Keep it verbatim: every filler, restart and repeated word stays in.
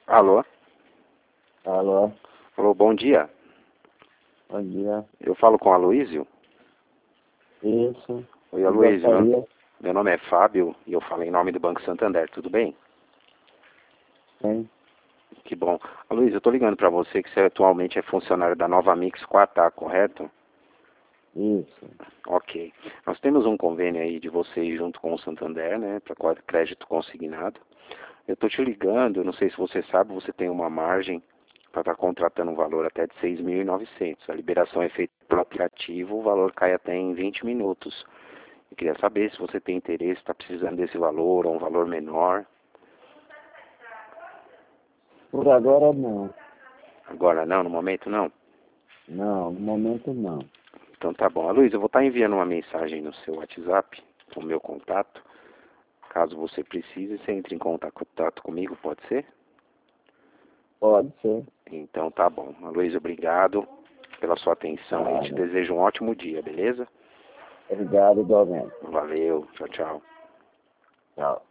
Alô? Alô, Alô, bom dia. bom dia. Eu falo com o Aloísio? Isso. Oi, Aloísio. Meu, Gostaria? meu nome é Fábio e eu falo em nome do Banco Santander, tudo bem? Sim. Que bom. Aloísio, eu tô ligando para você que você atualmente é funcionário da Nova Mix quatro A, correto? Isso. Ok. Nós temos um convênio aí de vocês junto com o Santander, né, para crédito consignado. Eu tô te ligando, não sei se você sabe, você tem uma margem para estar contratando um valor até de seis mil e novecentos. A liberação é feita pelo aplicativo, o valor cai até em vinte minutos. Eu queria saber se você tem interesse, está precisando desse valor ou um valor menor. Por agora não. Agora não, no momento não? Não, no momento não. Então tá bom. Luiz, eu vou estar enviando uma mensagem no seu WhatsApp, com o meu contato. Caso você precise, você entre em contato comigo, pode ser? Pode ser. Então tá bom. Luiz, obrigado pela sua atenção e te Nada. desejo um ótimo dia, beleza? Obrigado, igualmente. Valeu, tchau, tchau. Tchau.